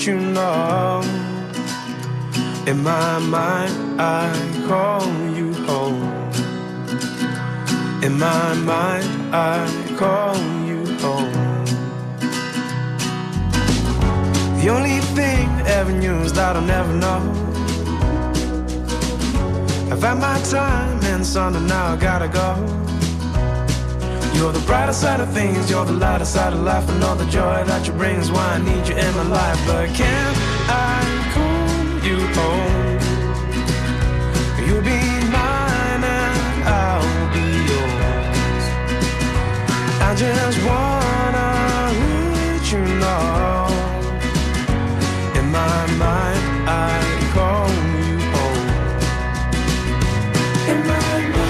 let you know. In my mind, I call you home. In my mind, I call you home. The only thing ever knew is that I'll never know. I've had my time in sun and now I gotta go. You're the brighter side of things, you're the lighter side of life. I know the joy that you bring is why I need you in my life. But can I call you home? You'll be mine and I'll be yours. I just wanna let you know. In my mind, I call you home. In my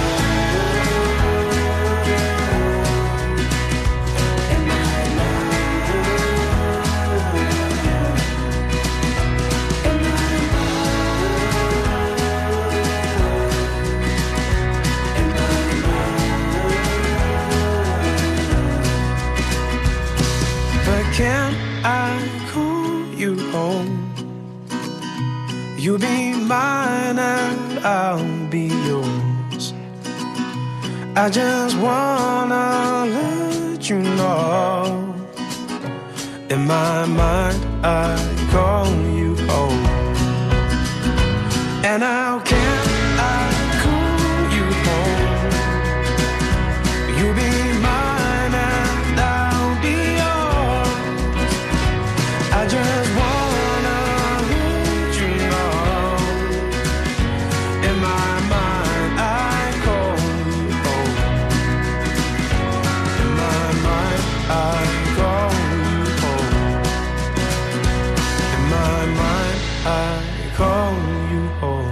can I call you home? You'll be mine and I'll be yours. I just wanna let you know. In my mind, I call you home. And how can I call you home? You'll be mine and I'll be yours. I just wanna let you know. In my mind, I call you home. In my mind, I call you home. In my mind, I call you home.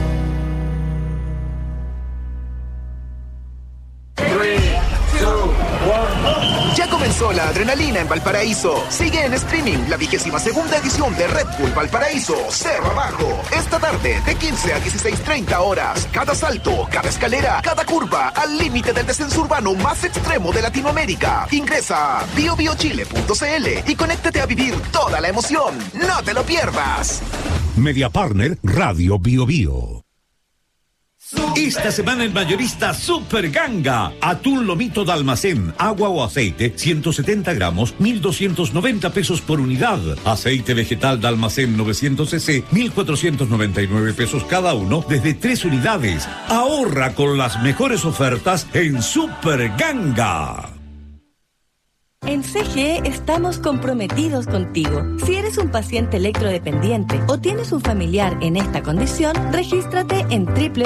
3, 2, 1. Ya comenzó la adrenalina en Valparaíso. Sigue en streaming la 22ª edición de Red Bull Valparaíso Cerro Abajo. Esta tarde de 15 a 16:30 horas. Cada salto, cada escalera, cada curva al límite del descenso urbano más extremo de Latinoamérica. Ingresa a biobiochile.cl y conéctate a vivir toda la emoción. ¡No te lo pierdas! Media Partner Radio Bio Bio. Esta semana en Mayorista Super Ganga. Atún lomito de almacén, agua o aceite, 170 gramos, 1,290 pesos por unidad. Aceite vegetal de almacén 900 cc, 1,499 pesos cada uno, desde 3 unidades. Ahorra con las mejores ofertas en Super Ganga. En CGE estamos comprometidos contigo. Si eres un paciente electrodependiente o tienes un familiar en esta condición, regístrate en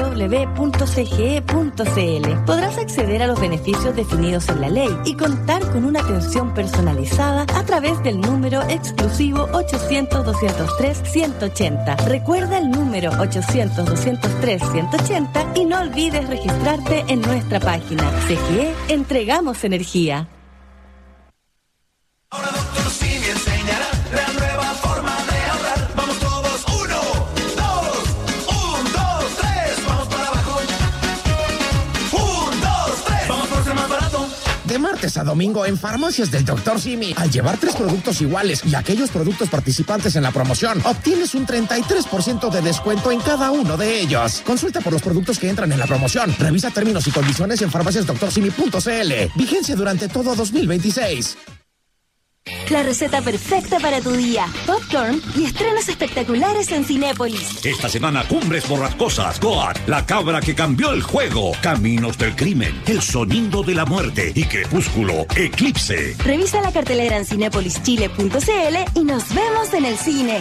www.cge.cl. Podrás acceder a los beneficios definidos en la ley y contar con una atención personalizada a través del número exclusivo 800-203-180. Recuerda el número 800-203-180 y no olvides registrarte en nuestra página. CGE, entregamos energía. Ahora Dr. Simi enseñará la nueva forma de ahorrar. Vamos todos, 1, 2, 1, 2, 3, vamos para abajo. 1, 2, 3, vamos por ser más barato. De martes a domingo en Farmacias del Dr. Simi, al llevar 3 productos iguales y aquellos productos participantes en la promoción, obtienes un 33% de descuento en cada uno de ellos. Consulta por los productos que entran en la promoción. Revisa términos y condiciones en farmaciasdrsimi.cl. Vigencia durante todo 2026. La receta perfecta para tu día. Popcorn y estrenos espectaculares en Cinépolis. Esta semana, Cumbres Borrascosas, Goat, La cabra que cambió el juego, Caminos del crimen, El sonido de la muerte y Crepúsculo, Eclipse. Revisa la cartelera en cinepolischile.cl y nos vemos en el cine.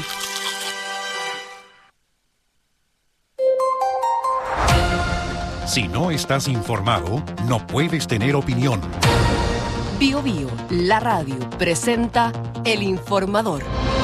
Si no estás informado, no puedes tener opinión. Bio Bio, la radio, presenta El Informador.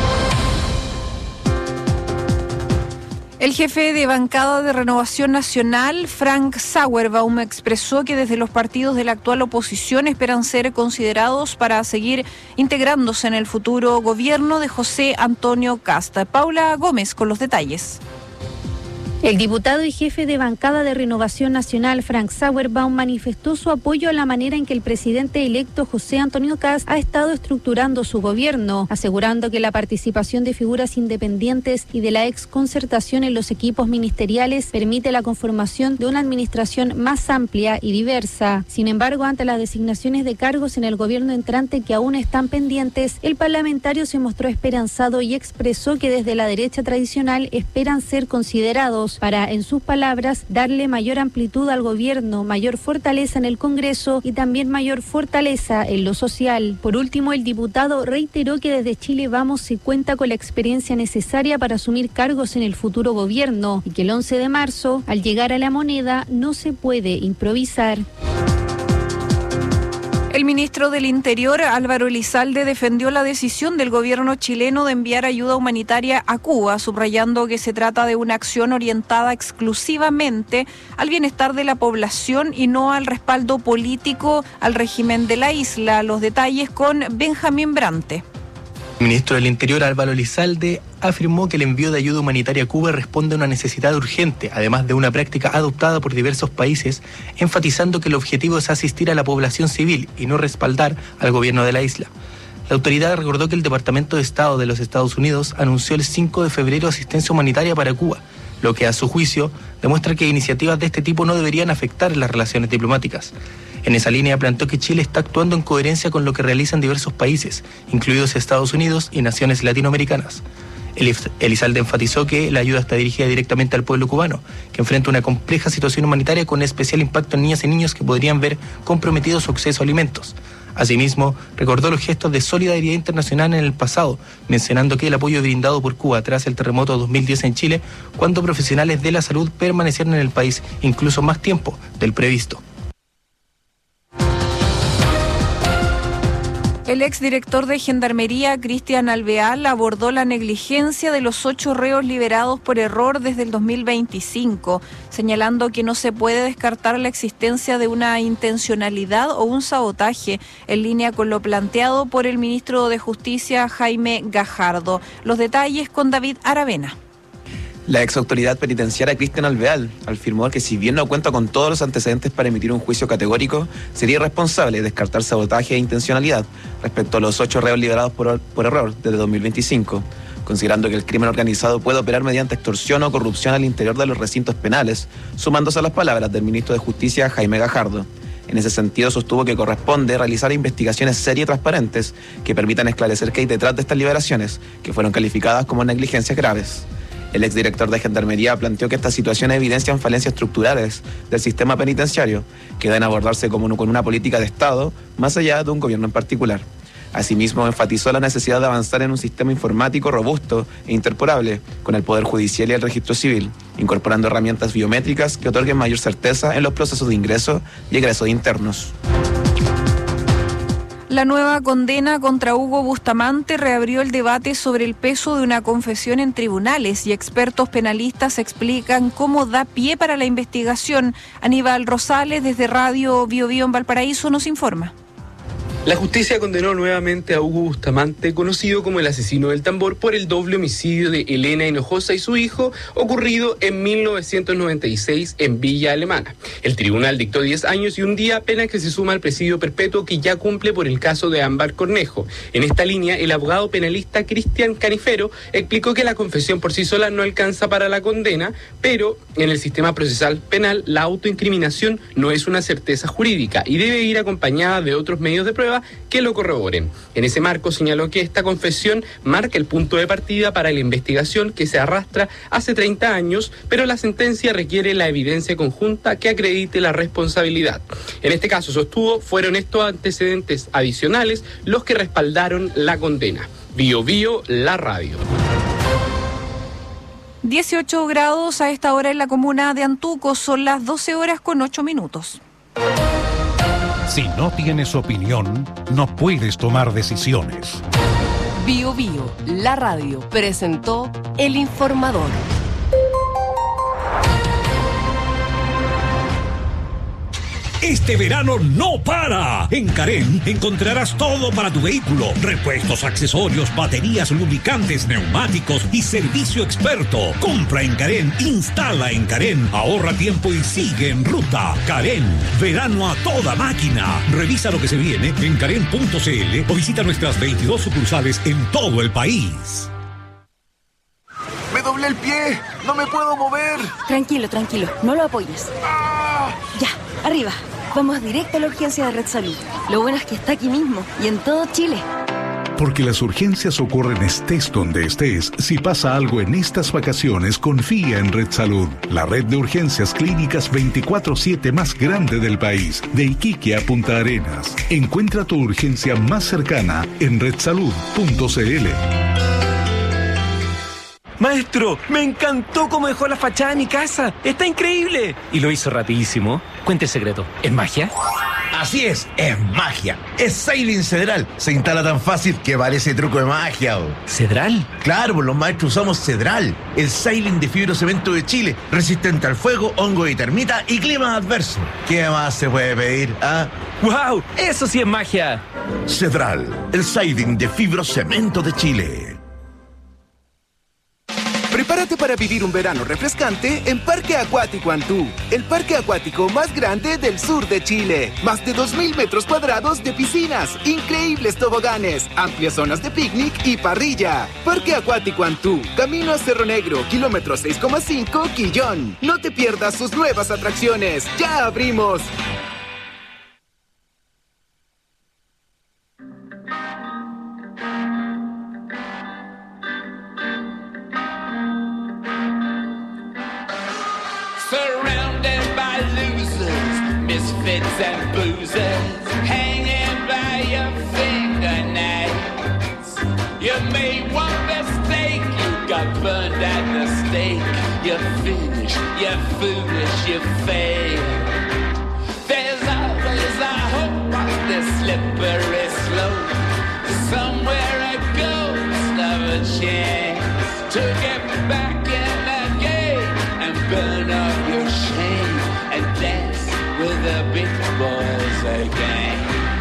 El jefe de bancada de Renovación Nacional, Frank Sauerbaum, expresó que desde los partidos de la actual oposición esperan ser considerados para seguir integrándose en el futuro gobierno de José Antonio Kast. Paula Gómez con los detalles. El diputado y jefe de bancada de Renovación Nacional, Frank Sauerbaum, manifestó su apoyo a la manera en que el presidente electo José Antonio Kast ha estado estructurando su gobierno, asegurando que la participación de figuras independientes y de la exconcertación en los equipos ministeriales permite la conformación de una administración más amplia y diversa. Sin embargo, ante las designaciones de cargos en el gobierno entrante que aún están pendientes, el parlamentario se mostró esperanzado y expresó que desde la derecha tradicional esperan ser considerados para, en sus palabras, darle mayor amplitud al gobierno, mayor fortaleza en el Congreso y también mayor fortaleza en lo social. Por último, el diputado reiteró que desde Chile Vamos se cuenta con la experiencia necesaria para asumir cargos en el futuro gobierno y que el 11 de marzo, al llegar a la moneda, no se puede improvisar. El ministro del Interior, Álvaro Elizalde, defendió la decisión del gobierno chileno de enviar ayuda humanitaria a Cuba, subrayando que se trata de una acción orientada exclusivamente al bienestar de la población y no al respaldo político al régimen de la isla. Los detalles con Benjamín Brante. El ministro del Interior, Álvaro Elizalde, afirmó que el envío de ayuda humanitaria a Cuba responde a una necesidad urgente, además de una práctica adoptada por diversos países, enfatizando que el objetivo es asistir a la población civil y no respaldar al gobierno de la isla. La autoridad recordó que el Departamento de Estado de los Estados Unidos anunció el 5 de febrero asistencia humanitaria para Cuba, lo que a su juicio demuestra que iniciativas de este tipo no deberían afectar las relaciones diplomáticas. En esa línea planteó que Chile está actuando en coherencia con lo que realizan diversos países, incluidos Estados Unidos y naciones latinoamericanas. Elizalde enfatizó que la ayuda está dirigida directamente al pueblo cubano, que enfrenta una compleja situación humanitaria con especial impacto en niñas y niños que podrían ver comprometido su acceso a alimentos. Asimismo, recordó los gestos de solidaridad internacional en el pasado, mencionando que el apoyo brindado por Cuba tras el terremoto de 2010 en Chile, cuando profesionales de la salud permanecieron en el país incluso más tiempo del previsto. El exdirector de Gendarmería, Cristian Alvear, abordó la negligencia de los 8 reos liberados por error desde el 2025, señalando que no se puede descartar la existencia de una intencionalidad o un sabotaje, en línea con lo planteado por el ministro de Justicia, Jaime Gajardo. Los detalles con David Aravena. La exautoridad penitenciaria Cristian Alvear afirmó que si bien no cuenta con todos los antecedentes para emitir un juicio categórico, sería irresponsable descartar sabotaje e intencionalidad respecto a los 8 reos liberados por error desde 2025, considerando que el crimen organizado puede operar mediante extorsión o corrupción al interior de los recintos penales, sumándose a las palabras del ministro de Justicia, Jaime Gajardo. En ese sentido, sostuvo que corresponde realizar investigaciones serias y transparentes que permitan esclarecer qué hay detrás de estas liberaciones, que fueron calificadas como negligencias graves. El exdirector de Gendarmería planteó que estas situaciones evidencian falencias estructurales del sistema penitenciario que deben abordarse con una política de Estado más allá de un gobierno en particular. Asimismo, enfatizó la necesidad de avanzar en un sistema informático robusto e interoperable con el Poder Judicial y el Registro Civil, incorporando herramientas biométricas que otorguen mayor certeza en los procesos de ingreso y egreso de internos. La nueva condena contra Hugo Bustamante reabrió el debate sobre el peso de una confesión en tribunales y expertos penalistas explican cómo da pie para la investigación. Aníbal Rosales, desde Radio Bio Bio en Valparaíso, nos informa. La justicia condenó nuevamente a Hugo Bustamante, conocido como el asesino del tambor, por el doble homicidio de Elena Hinojosa y su hijo, ocurrido en 1996 en Villa Alemana. El tribunal dictó 10 años y un día, pena que se suma al presidio perpetuo que ya cumple por el caso de Ámbar Cornejo. En esta línea, el abogado penalista Cristian Canifero explicó que la confesión por sí sola no alcanza para la condena, pero en el sistema procesal penal la autoincriminación no es una certeza jurídica y debe ir acompañada de otros medios de prueba que lo corroboren. En ese marco señaló que esta confesión marca el punto de partida para la investigación que se arrastra hace 30 años, pero la sentencia requiere la evidencia conjunta que acredite la responsabilidad. En este caso, sostuvo, fueron estos antecedentes adicionales los que respaldaron la condena. Bio Bio, la radio. 18 grados a esta hora en la comuna de Antuco, son las 12 horas con 8 minutos. Si no tienes opinión, no puedes tomar decisiones. Bio Bio, la radio, presentó El Informador. Este verano no para. En Carén encontrarás todo para tu vehículo. Repuestos, accesorios, baterías, lubricantes, neumáticos y servicio experto. Compra en Carén, instala en Carén, ahorra tiempo y sigue en ruta. Carén, verano a toda máquina. Revisa lo que se viene en carén.cl o visita nuestras 22 sucursales en todo el país. Me doblé el pie, no me puedo mover. Tranquilo, no lo apoyes. Ya, arriba. Vamos directo a la urgencia de Red Salud. Lo bueno es que está aquí mismo y en todo Chile. Porque las urgencias ocurren estés donde estés. Si pasa algo en estas vacaciones, confía en Red Salud, la red de urgencias clínicas 24/7 más grande del país, de Iquique a Punta Arenas. Encuentra tu urgencia más cercana en redsalud.cl. Maestro, me encantó cómo dejó la fachada de mi casa. Está increíble. Y lo hizo rapidísimo. Cuente el secreto. ¿Es magia? Así es magia. Es Cedral Cedral. Se instala tan fácil que parece truco de magia. ¿Cedral? Claro, pues los maestros usamos Cedral, el Ceiling de fibrocemento de Chile, resistente al fuego, hongo y termita y clima adverso. ¿Qué más se puede pedir? ¡Wow! ¡Eso sí es magia! Cedral, el Ceiling de fibrocemento de Chile. Prepárate para vivir un verano refrescante en Parque Acuático Antú, el parque acuático más grande del sur de Chile. Más de 2,000 metros cuadrados de piscinas, increíbles toboganes, amplias zonas de picnic y parrilla. Parque Acuático Antú, camino a Cerro Negro, kilómetro 6,5, Quillón. No te pierdas sus nuevas atracciones. ¡Ya abrimos! Misfits and boozers hanging by your fingernails. You made one mistake, you got burned at the stake. You're finished, you're foolish, you fail. There's always a hope on this slippery slope. Somewhere a ghost of a chance to get back in the game and burn up your shame and dance with the big boys again.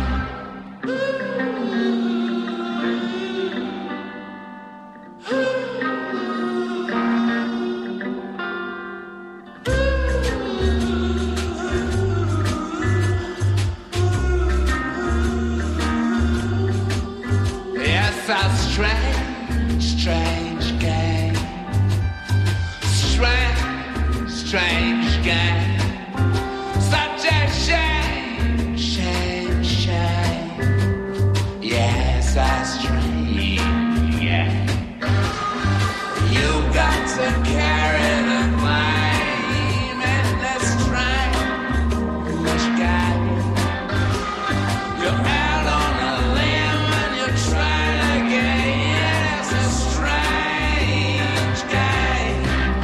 Yes, a strange, strange game. Strange, strange game. Such a shame, shame, shame. Yes, that's strange, yeah. You got to carry the blame in this strange game. You're out on a limb and you're trying again. It's a strange game.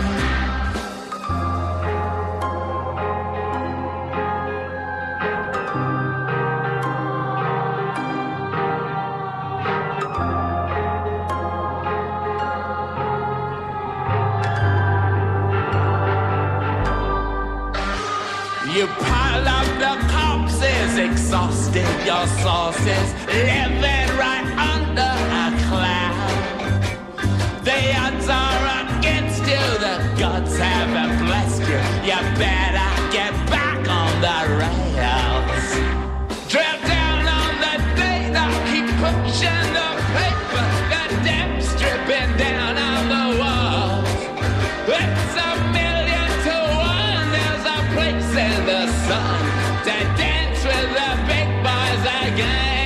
You pile up the corpses, exhausted your sources, living right under a cloud. The odds are against you, the gods haven't blessed you. You better get back on the rails. Drill down on the data, keep pushing the paper, the depths dripping down on the walls. It's 1,000,000 to 1, there's a place in the sun to dance with the big boys again.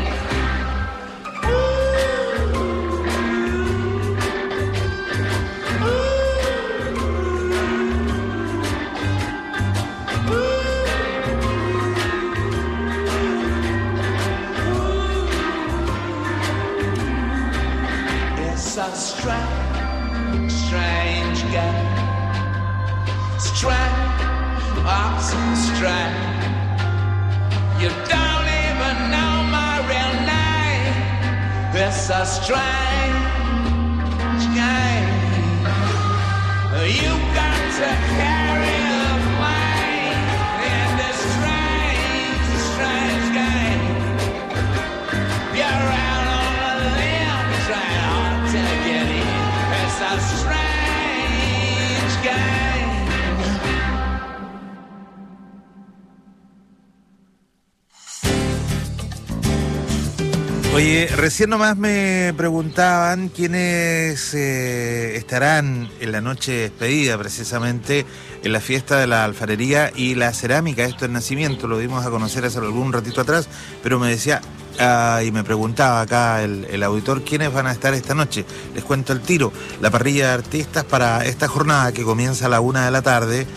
It's a strange, strange game. Strange, awesome strange. You don't even know my real name. It's a strange game. You got to carry the blame in this strange Oye, recién nomás me preguntaban quiénes estarán en la noche despedida, precisamente en la fiesta de la alfarería y la cerámica. Esto es Nacimiento, lo dimos a conocer hace algún ratito atrás, pero me decía y me preguntaba acá el auditor quiénes van a estar esta noche. Les cuento el tiro. La parrilla de artistas para esta jornada que comienza a la 1 de la tarde.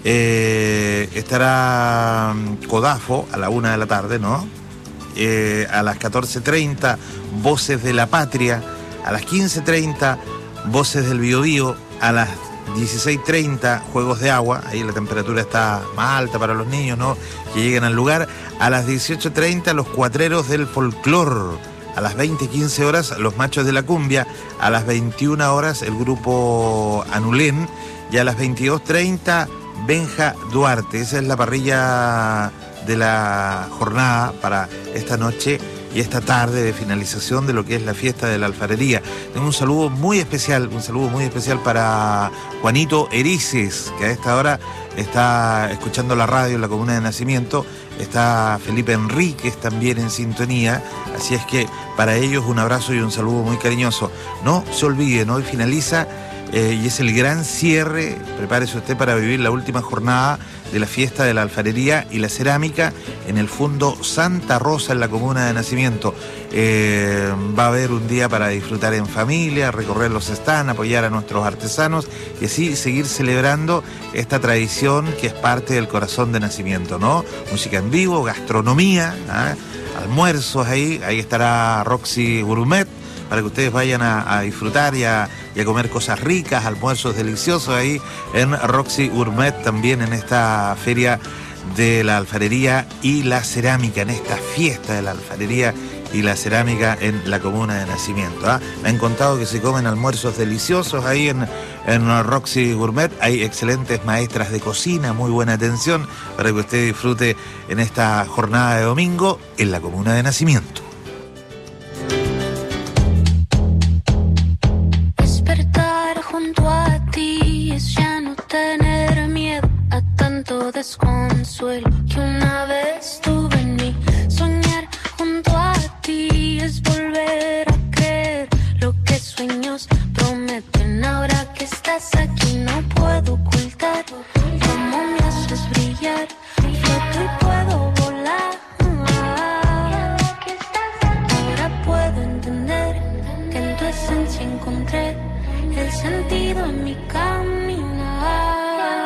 Estará Codafo a la 1 de la tarde, ¿no? A las 14:30, Voces de la Patria. A las 15:30, Voces del Biobío. A las 16:30, Juegos de Agua. Ahí la temperatura está más alta para los niños, ¿no? Que lleguen al lugar. A las 18:30, Los Cuatreros del Folclor. A las 20:15 horas, Los Machos de la Cumbia. A las 21 horas, el grupo Anulén. Y a las 22:30, Benja Duarte. Esa es la parrilla de la jornada para esta noche y esta tarde de finalización de lo que es la fiesta de la alfarería. Tengo un saludo muy especial para Juanito Erices, que a esta hora está escuchando la radio en la comuna de Nacimiento. Está Felipe Enríquez también en sintonía, así es que para ellos un abrazo y un saludo muy cariñoso. No se olviden, hoy finaliza y es el gran cierre, prepárese usted para vivir la última jornada de la fiesta de la alfarería y la cerámica en el Fondo Santa Rosa en la comuna de Nacimiento. Va a haber un día para disfrutar en familia, recorrer los stands, apoyar a nuestros artesanos y así seguir celebrando esta tradición que es parte del corazón de Nacimiento, ¿no? Música en vivo, gastronomía, almuerzos ahí estará Roxy Gourmet, para que ustedes vayan a disfrutar y a comer cosas ricas, almuerzos deliciosos ahí en Roxy Gourmet, también en esta feria de la alfarería y la cerámica, en esta fiesta de la alfarería y la cerámica en la comuna de Nacimiento. Me han contado que se comen almuerzos deliciosos ahí en Roxy Gourmet. Hay excelentes maestras de cocina, muy buena atención para que usted disfrute en esta jornada de domingo en la comuna de Nacimiento. Desconsuelo que una vez tuve en mí. Soñar junto a ti es volver a creer lo que sueños prometen. Ahora que estás aquí no puedo ocultar cómo me haces brillar. Floto y puedo volar. Ahora puedo entender que en tu esencia encontré el sentido en mi caminar.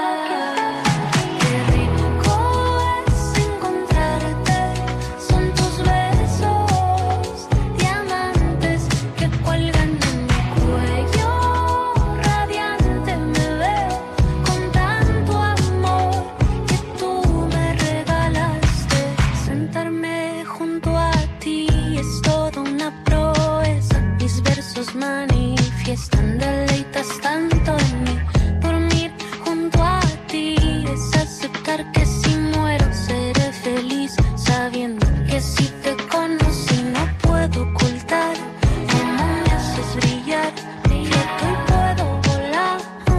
Manifiestan, deleitas tanto en mí. Dormir junto a ti es aceptar que si muero seré feliz, sabiendo que si te conocí no puedo ocultar cómo me haces brillar. Floto y puedo volar.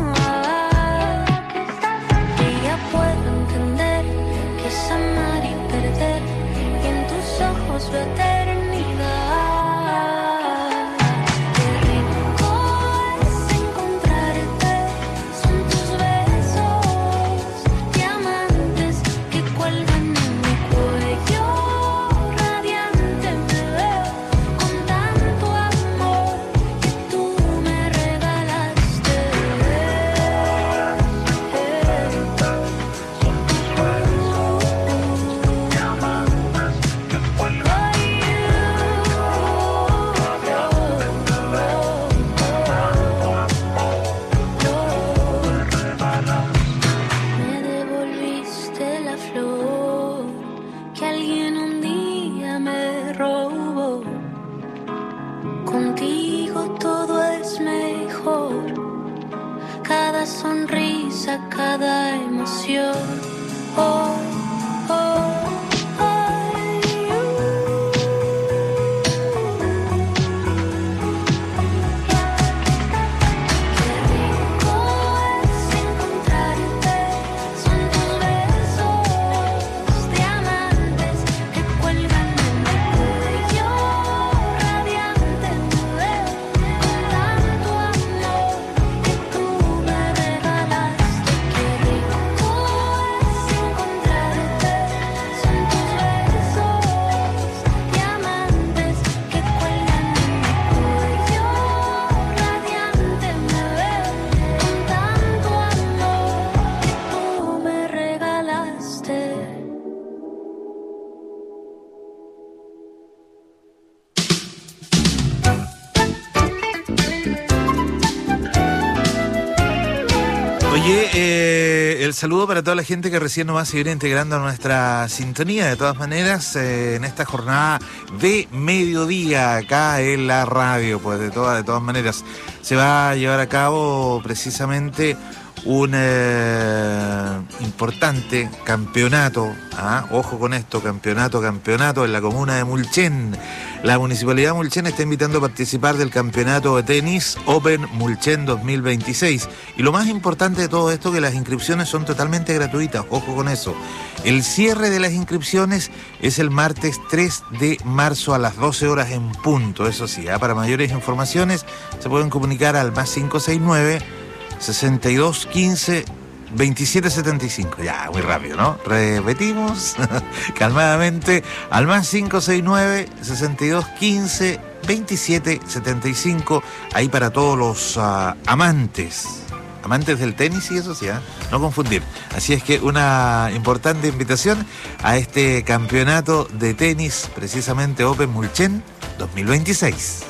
Y ya puedo entender que es amar y perder, y en tus ojos veo eternidad. Cada emoción. Oh, oh. Oye, el saludo para toda la gente que recién nos va a seguir integrando a nuestra sintonía. De todas maneras, en esta jornada de mediodía acá en la radio, pues de todas maneras, se va a llevar a cabo precisamente un importante campeonato, ojo con esto, campeonato en la comuna de Mulchen. La Municipalidad de Mulchen está invitando a participar del campeonato de tenis Open Mulchen 2026. Y lo más importante de todo esto, que las inscripciones son totalmente gratuitas, ojo con eso. El cierre de las inscripciones es el martes 3 de marzo a las 12 horas en punto. Eso sí, para mayores informaciones se pueden comunicar al más 569 62 15 27 75. Ya, muy rápido, ¿no? Repetimos calmadamente al más 569 62 15 27 75. Ahí para todos los amantes del tenis y eso sí, no confundir. Así es que una importante invitación a este campeonato de tenis, precisamente Open Mulchen 2026.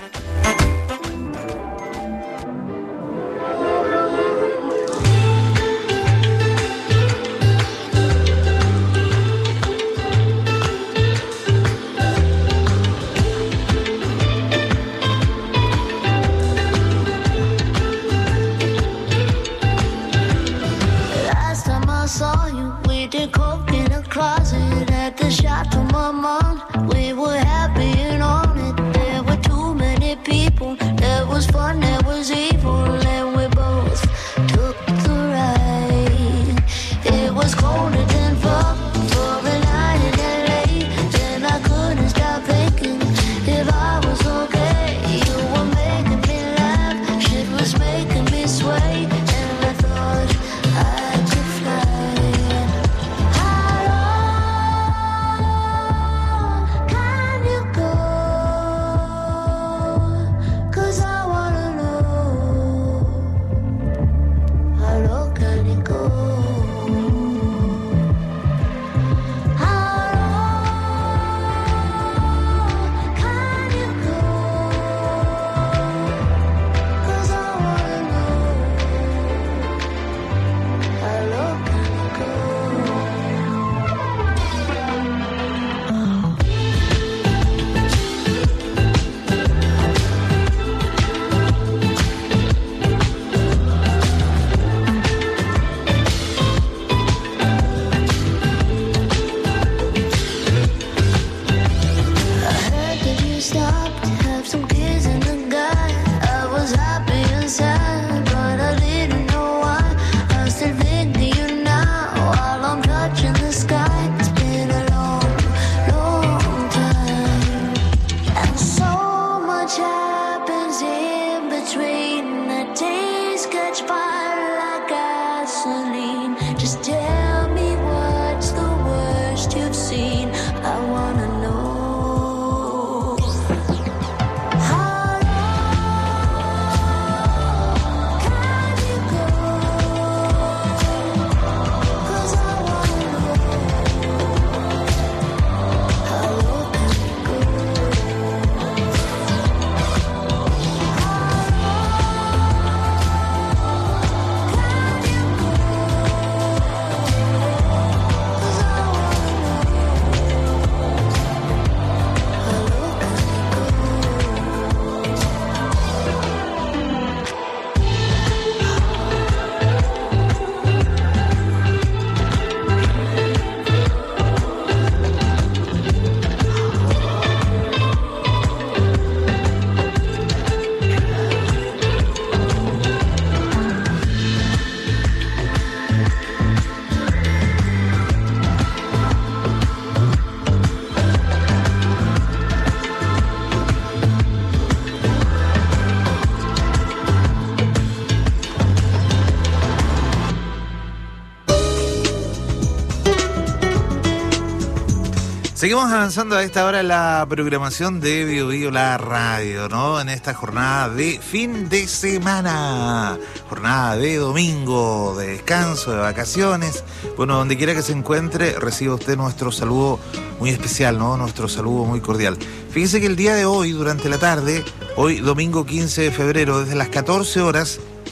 Seguimos avanzando a esta hora en la programación de Bio Bio La Radio, ¿no? En esta jornada de fin de semana, jornada de domingo, de descanso, de vacaciones. Bueno, donde quiera que se encuentre, reciba usted nuestro saludo muy especial, ¿no? Nuestro saludo muy cordial. Fíjese que el día de hoy, durante la tarde, hoy domingo 15 de febrero, desde las 14 horas,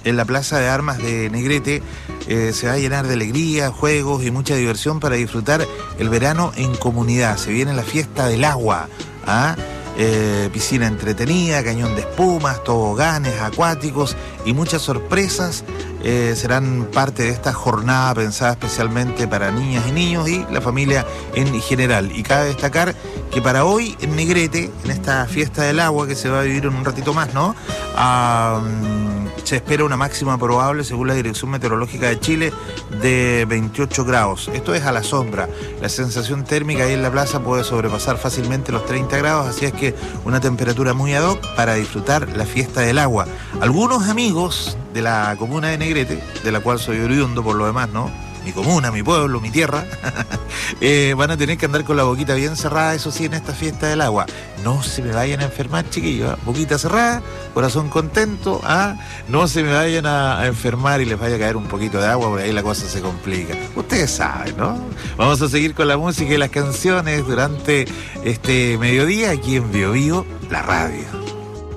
en la Plaza de Armas de Negrete se va a llenar de alegría, juegos y mucha diversión para disfrutar el verano en comunidad. Se viene la fiesta del agua, piscina entretenida, cañón de espumas, toboganes acuáticos y muchas sorpresas serán parte de esta jornada pensada especialmente para niñas y niños y la familia en general. Y cabe destacar que para hoy en Negrete, en esta fiesta del agua que se va a vivir en un ratito más, ¿no? Se espera una máxima probable, según la Dirección Meteorológica de Chile, de 28 grados. Esto es a la sombra. La sensación térmica ahí en la plaza puede sobrepasar fácilmente los 30 grados, así es que una temperatura muy ad hoc para disfrutar la fiesta del agua. Algunos amigos de la comuna de Negrete, de la cual soy oriundo por lo demás, ¿no? Mi comuna, mi pueblo, mi tierra, van a tener que andar con la boquita bien cerrada, eso sí, en esta fiesta del agua. No se me vayan a enfermar, chiquillos, boquita cerrada, corazón contento, no se me vayan a enfermar y les vaya a caer un poquito de agua, porque ahí la cosa se complica. Ustedes saben, ¿no? Vamos a seguir con la música y las canciones durante este mediodía aquí en Bio Bio, la radio.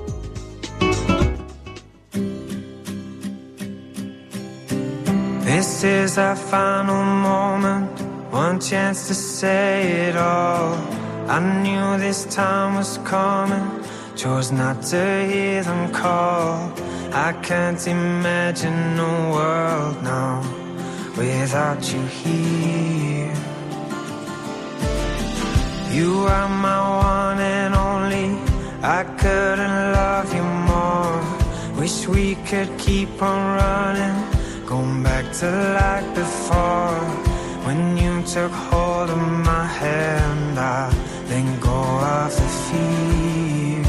This is our final moment, one chance to say it all. I knew this time was coming, chose not to hear them call. I can't imagine a world now without you here. You are my one and only, I couldn't love you more. Wish we could keep on running, going back to like before. When you took hold of my hand, I let go of the fear.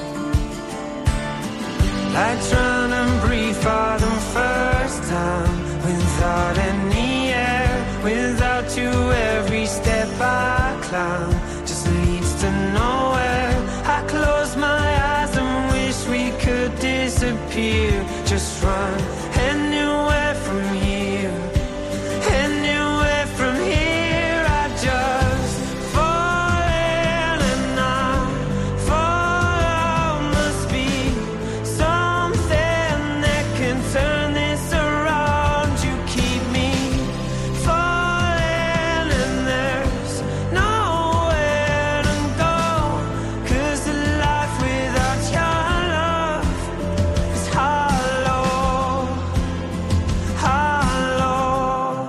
Like trying to breathe for the first time, without any air, without you every step I climb just leads to nowhere. I close my eyes and wish we could disappear, just run anywhere from here, anywhere from here. I just fall in and I fall. Must be something that can turn this around. You keep me falling and there's nowhere to go, 'cause the life without your love is hollow, hollow.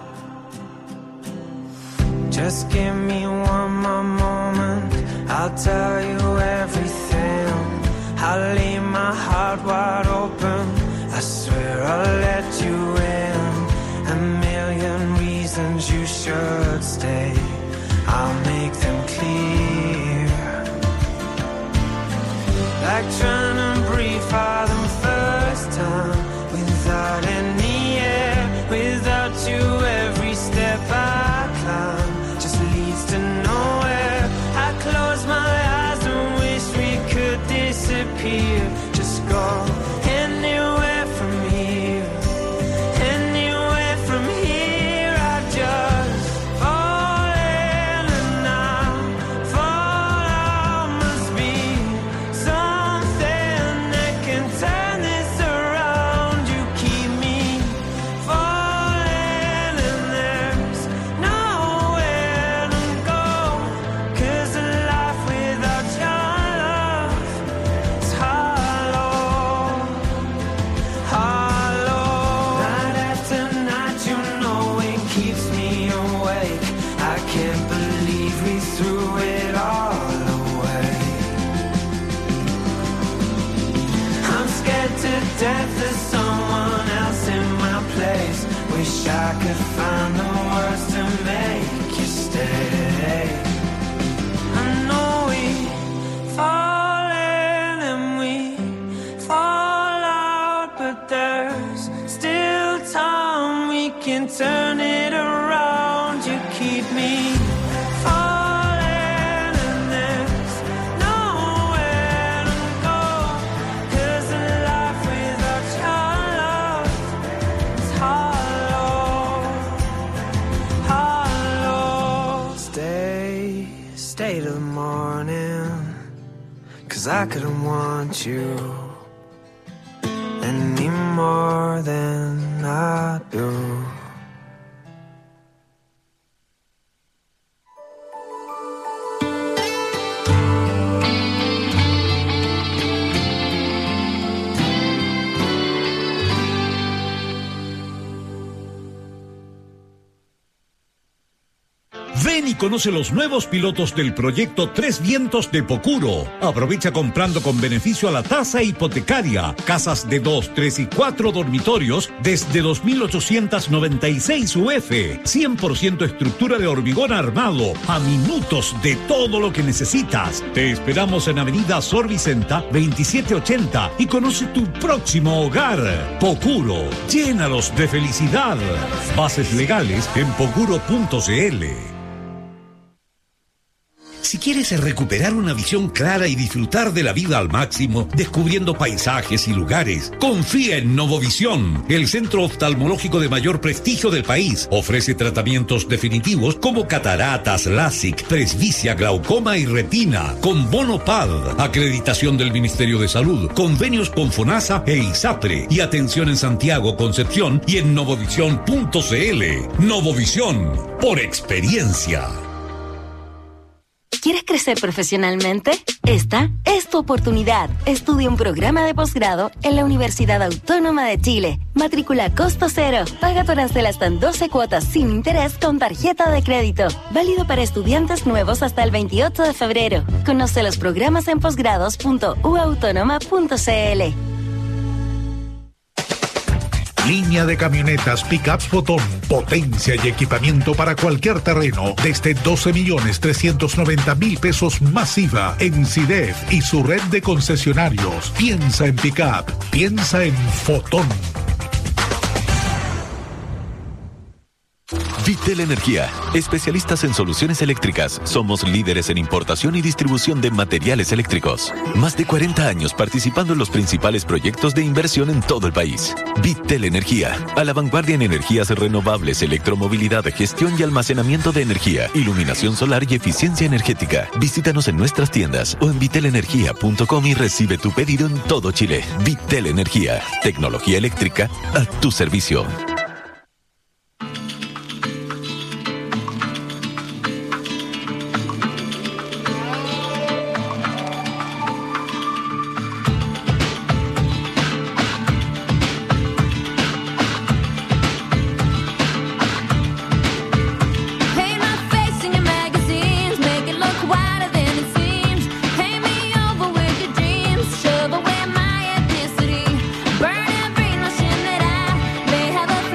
Just give me one more moment, I'll tell you everything. I'll leave my heart wide open, I swear I'll let you in. A million reasons you should stay, I'll make them clear. Like trying to breathe for the first time, without any air, without you every step I climb just leads to nowhere. I close my eyes and wish we could disappear, just go anywhere from here, anywhere from here. I just fall in and I fall out. Must be something that can turn this around. You keep me falling and there's nowhere to go, 'cause a life without your love is hollow, hollow. Night after night, you know it keeps me awake. I can't believe we threw it all away. I'm scared to death of someone else in my place. Wish I could find the words to make you stay. I know we fall in and we fall out, but there's still time, we can turn it around. You keep me falling and there's nowhere to go, 'cause a life without your love is hollow, hollow. Stay till the morning, 'cause I couldn't want you anymore. Ven y conoce los nuevos pilotos del proyecto Tres Vientos de Pocuro. Aprovecha comprando con beneficio a la tasa hipotecaria. Casas de 2, 3 y 4 dormitorios desde 2.896 UF. 100% estructura de hormigón armado. A minutos de todo lo que necesitas. Te esperamos en Avenida Sor Vicenta 2780 y conoce tu próximo hogar. Pocuro. Llénalos de felicidad. Bases legales en pocuro.cl. Si quieres recuperar una visión clara y disfrutar de la vida al máximo, descubriendo paisajes y lugares, confía en Novovisión, el centro oftalmológico de mayor prestigio del país. Ofrece tratamientos definitivos como cataratas, LASIK, presbicia, glaucoma y retina, con bono PAD, acreditación del Ministerio de Salud, convenios con FONASA e ISAPRE, y atención en Santiago, Concepción y en novovisión.cl. Novovisión, por experiencia. ¿Quieres crecer profesionalmente? Esta es tu oportunidad. Estudia un programa de posgrado en la Universidad Autónoma de Chile. Matrícula costo cero. Paga tu arancel hasta en 12 cuotas sin interés con tarjeta de crédito. Válido para estudiantes nuevos hasta el 28 de febrero. Conoce los programas en posgrados.uautonoma.cl. Línea de camionetas Pickups Fotón. Potencia y equipamiento para cualquier terreno. Desde 12.390.000 pesos masiva en CIDEF y su red de concesionarios. Piensa en Pickup. Piensa en Fotón. Vitel Energía, especialistas en soluciones eléctricas. Somos líderes en importación y distribución de materiales eléctricos. Más de 40 años participando en los principales proyectos de inversión en todo el país. Vitel Energía, a la vanguardia en energías renovables, electromovilidad, gestión y almacenamiento de energía, iluminación solar y eficiencia energética. Visítanos en nuestras tiendas o en vitelenergia.com y recibe tu pedido en todo Chile. Vitel Energía, tecnología eléctrica a tu servicio. Burn every notion that I may have a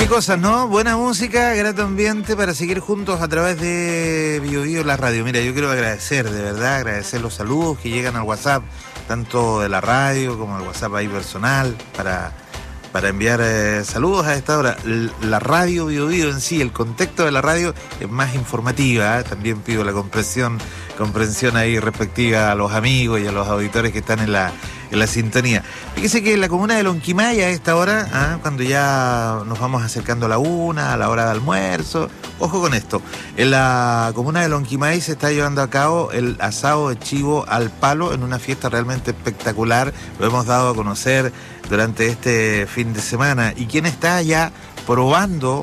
cosas, ¿no? Buena música, grato ambiente para seguir juntos a través de Bio Bio la radio. Mira, yo quiero agradecer, de verdad, agradecer los saludos que llegan al WhatsApp, tanto de la radio como al WhatsApp ahí personal, para enviar saludos a esta hora. La radio Bio Bio en sí, el contexto de la radio es más informativa, ¿eh? También pido la comprensión ahí respectiva a los amigos y a los auditores que están en la sintonía. Fíjese que en la comuna de Lonquimay a esta hora, cuando ya nos vamos acercando a la 1, a la hora de almuerzo, ojo con esto, en la comuna de Lonquimay se está llevando a cabo el asado de chivo al palo en una fiesta realmente espectacular. Lo hemos dado a conocer durante este fin de semana. Y quien está allá probando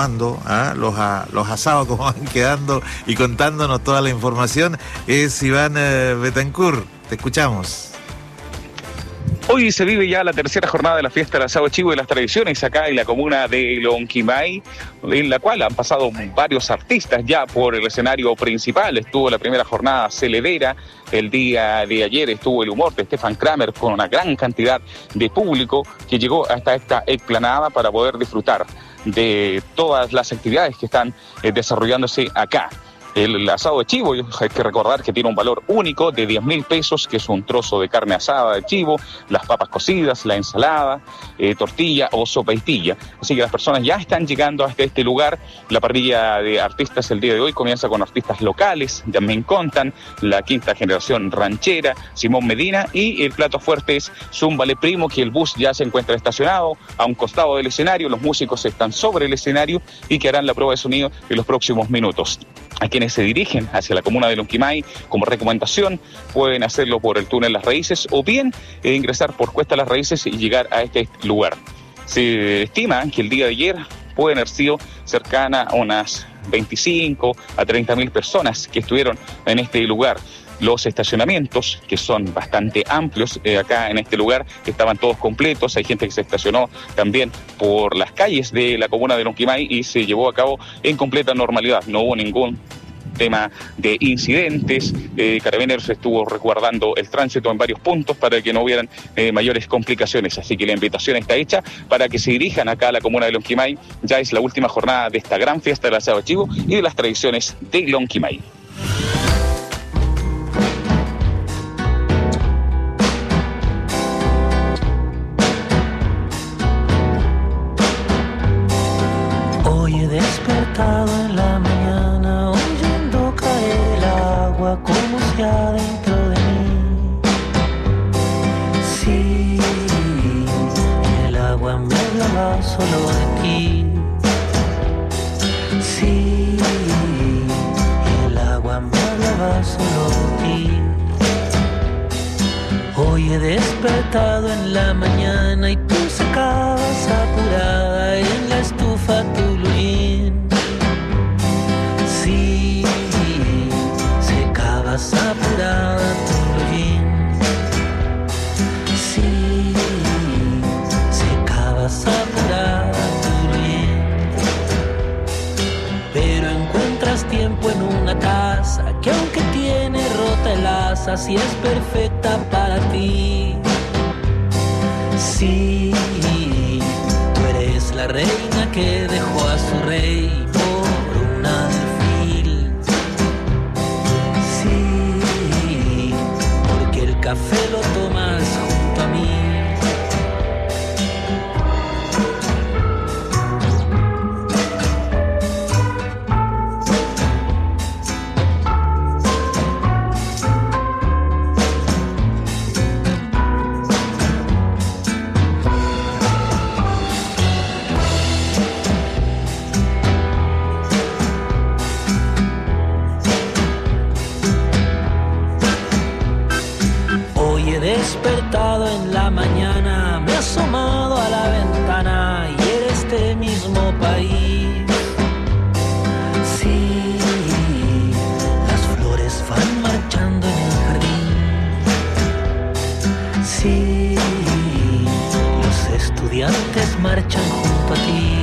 los asados, como van quedando, y contándonos toda la información, es Iván Betancourt. Te escuchamos. Hoy se vive ya la tercera jornada de la fiesta del asado de chivo y las tradiciones acá en la comuna de Lonquimay, en la cual han pasado varios artistas ya por el escenario principal. Estuvo la primera jornada celedera, el día de ayer estuvo el humor de Stefan Kramer con una gran cantidad de público que llegó hasta esta explanada para poder disfrutar de todas las actividades que están desarrollándose acá. El asado de chivo, hay que recordar que tiene un valor único de 10.000 pesos, que es un trozo de carne asada de chivo, las papas cocidas, la ensalada, tortilla o sopaipilla. Así que las personas ya están llegando hasta este lugar. La parrilla de artistas el día de hoy comienza con artistas locales, también contan la quinta generación ranchera, Simón Medina, y el plato fuerte es Zúmbale Primo, que el bus ya se encuentra estacionado a un costado del escenario. Los músicos están sobre el escenario y que harán la prueba de sonido en los próximos minutos. A quienes se dirigen hacia la comuna de Lonquimay, como recomendación, pueden hacerlo por el túnel Las Raíces o bien ingresar por Cuesta Las Raíces y llegar a este lugar. Se estima que el día de ayer pueden haber sido cercana a unas 25 a 30.000 personas que estuvieron en este lugar. Los estacionamientos, que son bastante amplios acá en este lugar, estaban todos completos. Hay gente que se estacionó también por las calles de la comuna de Lonquimay y se llevó a cabo en completa normalidad. No hubo ningún tema de incidentes. Carabineros estuvo resguardando el tránsito en varios puntos para que no hubieran mayores complicaciones. Así que la invitación está hecha para que se dirijan acá a la comuna de Lonquimay. Ya es la última jornada de esta gran fiesta del asado de chivo y de las tradiciones de Lonquimay. En la mañana oyendo caer el agua como si adentro de mí. Sí, el agua me hablaba solo de ti. Sí, el agua me hablaba solo de ti. Hoy he despertado en la mañana y tú secabas apurada en la estufa tu lujín. Sí, secabas apurada tu lujín. Sí, secabas apurada tu lujín. Pero encuentras tiempo en una taza que aunque tiene rota el asa, sí es perfecta para ti. Sí, tú eres la reina que dejó a su rey por un alfil. Sí, porque el café lo tomas junto a mí. Despertado en la mañana, me he asomado a la ventana y era este mismo país. Sí, las flores van marchando en el jardín. Sí, los estudiantes marchan junto a ti.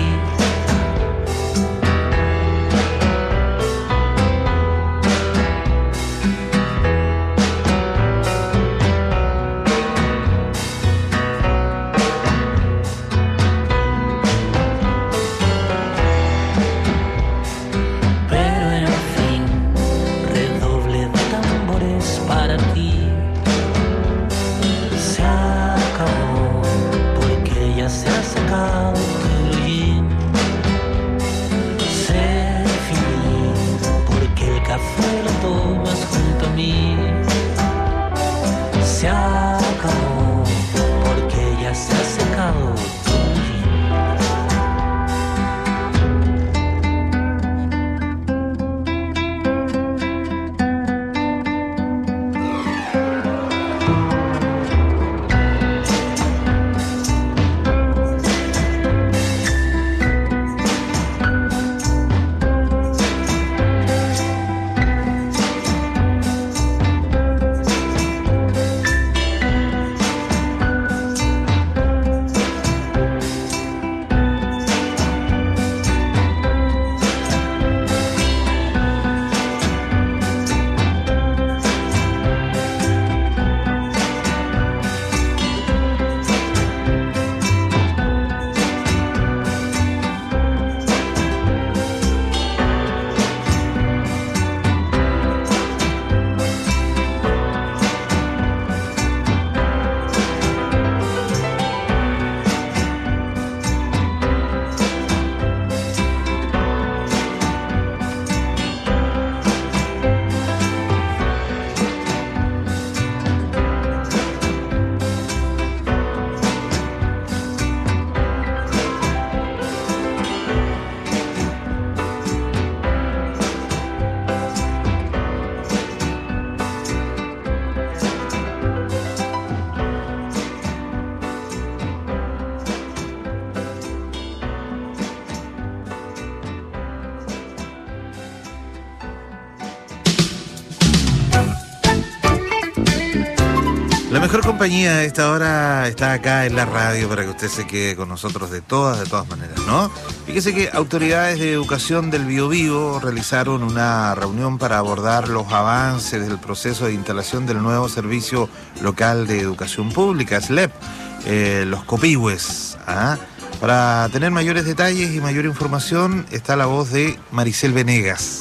La mejor compañía a esta hora está acá en la radio para que usted se quede con nosotros de todas maneras, ¿no? Fíjese que autoridades de educación del Biobío realizaron una reunión para abordar los avances del proceso de instalación del nuevo Servicio Local de Educación Pública, SLEP, los Copihue. Para tener mayores detalles y mayor información está la voz de Maricel Venegas.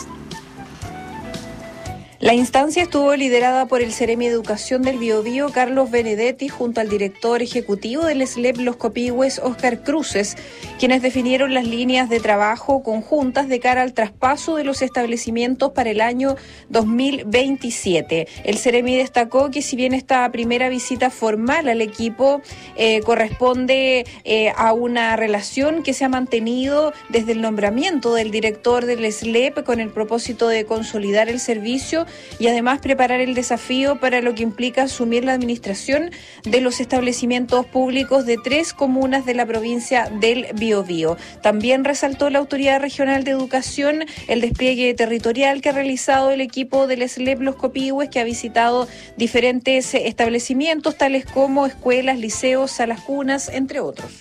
La instancia estuvo liderada por el Ceremi de Educación del Biobío, Carlos Benedetti, junto al director ejecutivo del SLEP Los Copihue, Óscar Cruces, quienes definieron las líneas de trabajo conjuntas de cara al traspaso de los establecimientos para el año 2027. El Ceremi destacó que si bien esta primera visita formal al equipo corresponde a una relación que se ha mantenido desde el nombramiento del director del SLEP con el propósito de consolidar el servicio y además preparar el desafío para lo que implica asumir la administración de los establecimientos públicos de 3 comunas de la provincia del Biobío. También resaltó la Autoridad Regional de Educación el despliegue territorial que ha realizado el equipo del SLEP Los Copihue, que ha visitado diferentes establecimientos tales como escuelas, liceos, salas cunas, entre otros.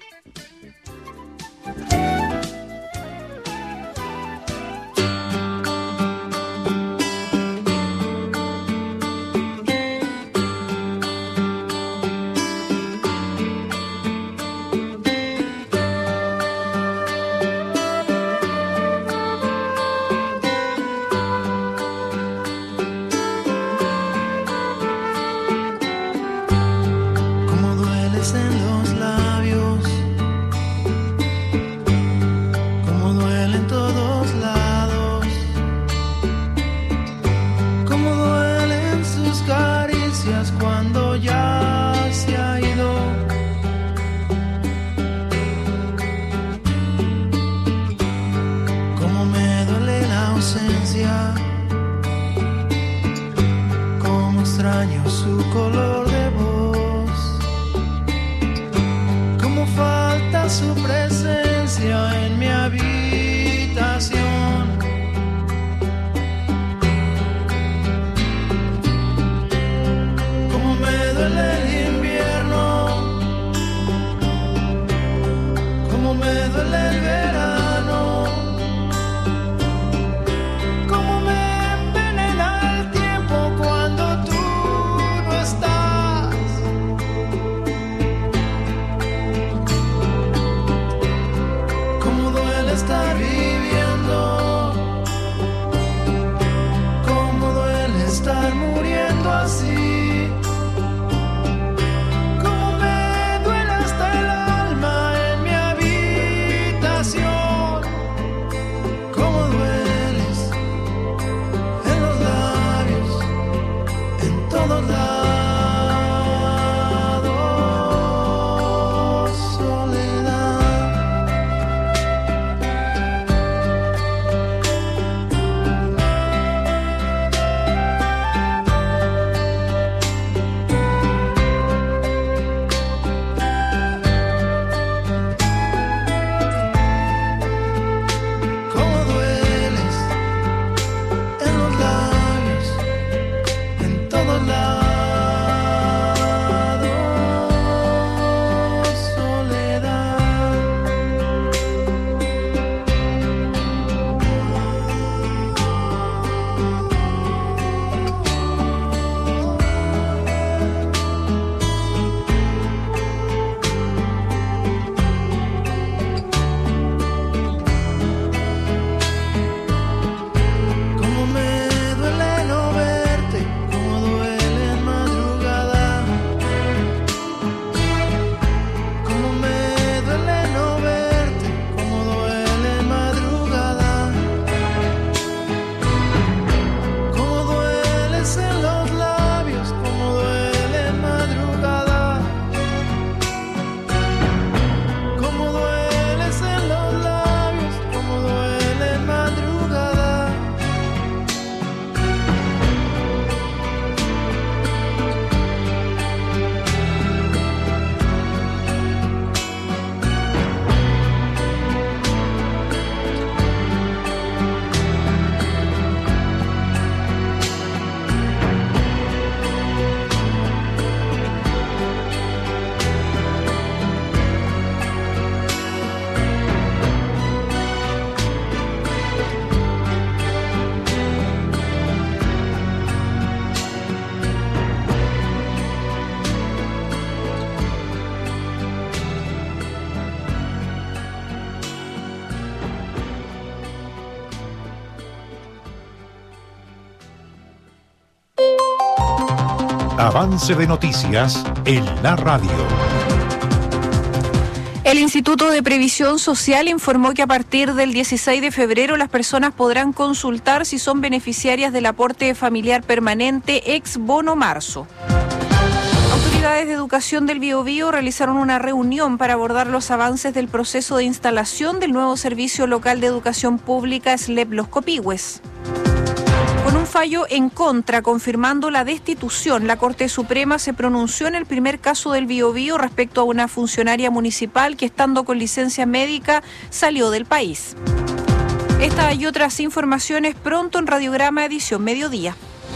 Cuando ya se ha ido, cómo me duele la ausencia, cómo extraño su color de voz, cómo falta su presencia en mi habitación. El invierno, como me duele el verano, como me envenena el tiempo cuando tú no estás. Avance de noticias en la radio. El Instituto de Previsión Social informó que a partir del 16 de febrero las personas podrán consultar si son beneficiarias del aporte familiar permanente ex bono marzo. Autoridades de educación del Biobío realizaron una reunión para abordar los avances del proceso de instalación del nuevo servicio local de educación pública SLEP Los Copihue. Con un fallo en contra confirmando la destitución, la Corte Suprema se pronunció en el primer caso del Biobío respecto a una funcionaria municipal que, estando con licencia médica, salió del país. Esta y otras informaciones pronto en Radiograma edición mediodía.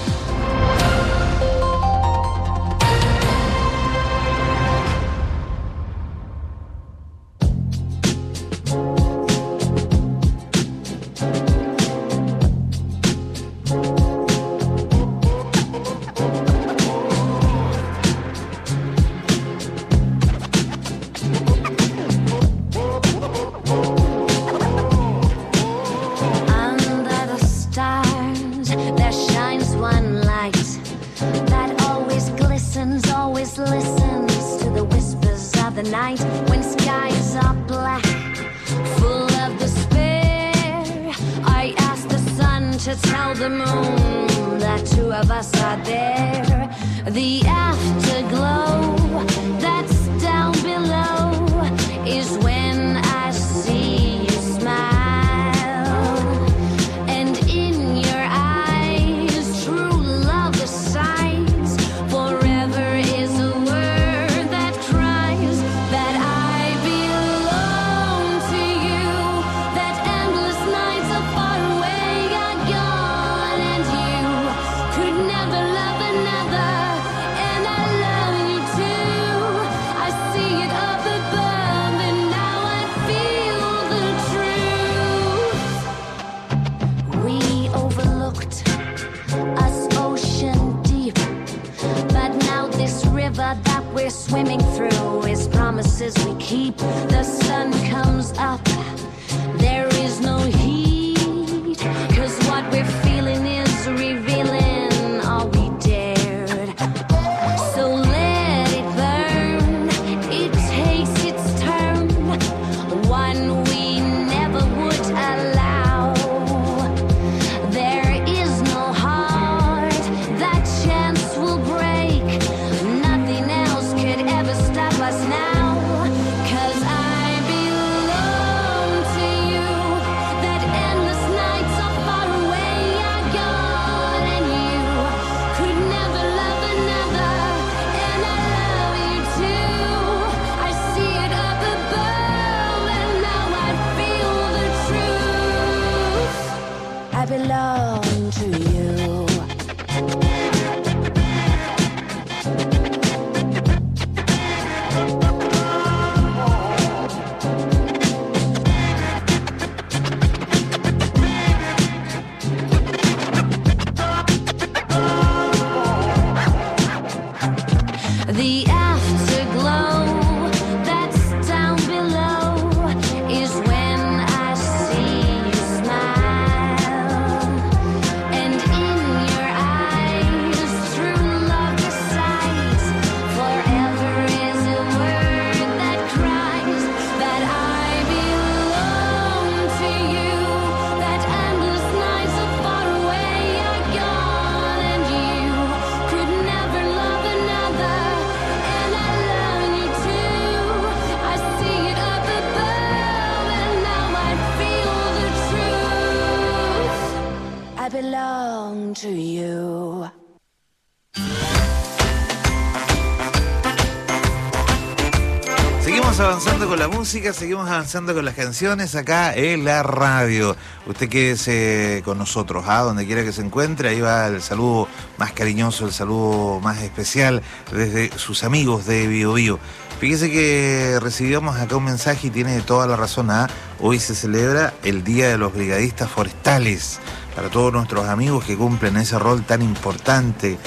Seguimos avanzando con la música, seguimos avanzando con las canciones acá en la radio. Usted quédese con nosotros, donde quiera que se encuentre. Ahí va el saludo más cariñoso, el saludo más especial desde sus amigos de Biobío. Fíjese que recibimos acá un mensaje y tiene toda la razón. Hoy se celebra el Día de los Brigadistas Forestales. Para todos nuestros amigos que cumplen ese rol tan importante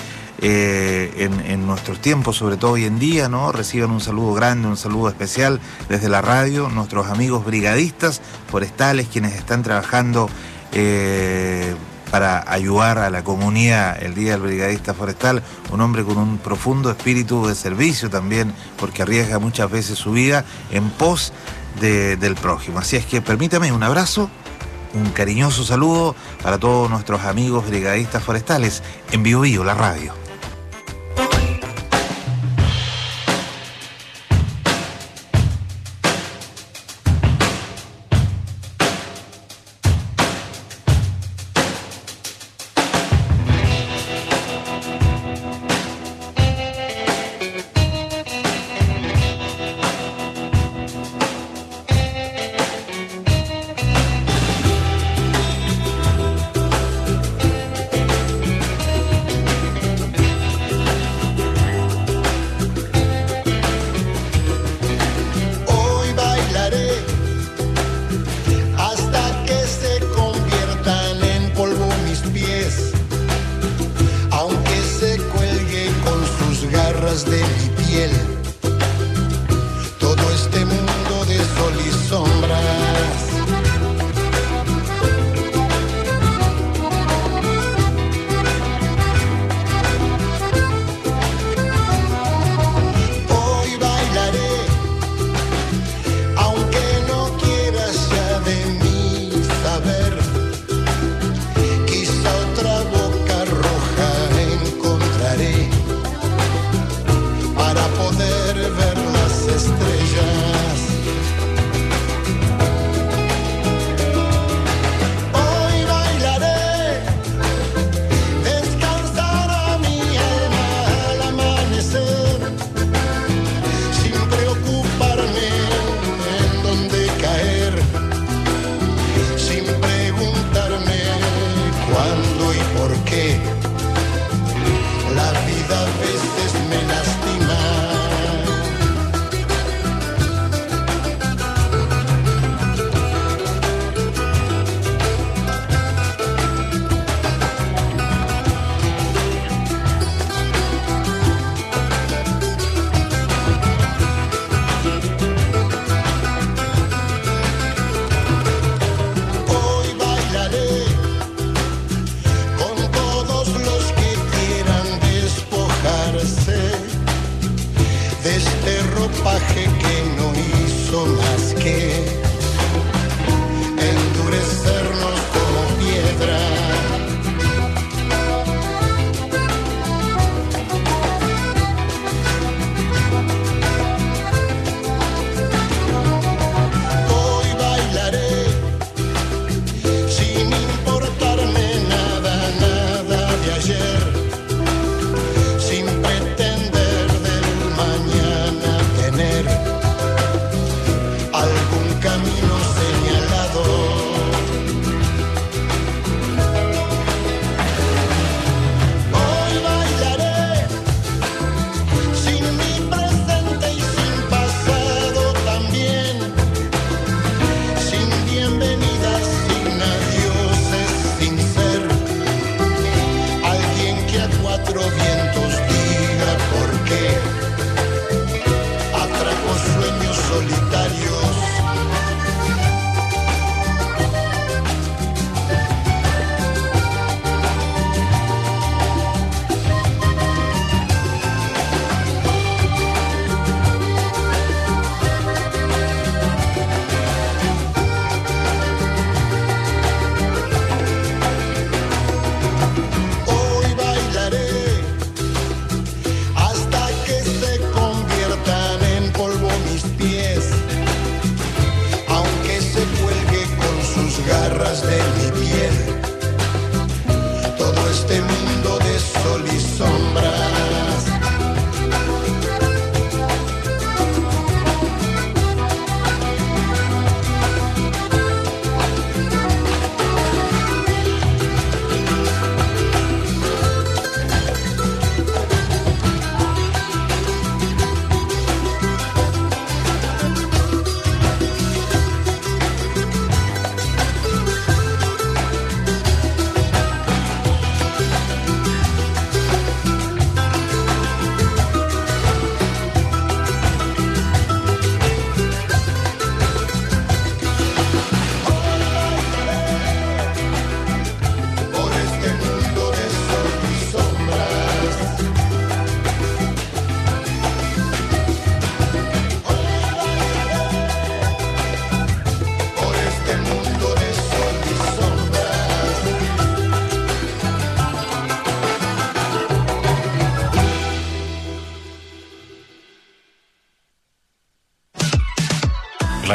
en nuestros tiempos, sobre todo hoy en día, ¿no? Reciban un saludo grande, un saludo especial desde la radio, nuestros amigos brigadistas forestales, quienes están trabajando para ayudar a la comunidad el Día del Brigadista Forestal, un hombre con un profundo espíritu de servicio también, porque arriesga muchas veces su vida en pos del prójimo. Así es que permítame un abrazo, un cariñoso saludo para todos nuestros amigos brigadistas forestales en Bio Bio, la radio.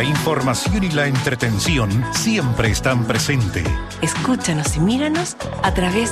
La información y la entretención siempre están presentes. Escúchanos y míranos a través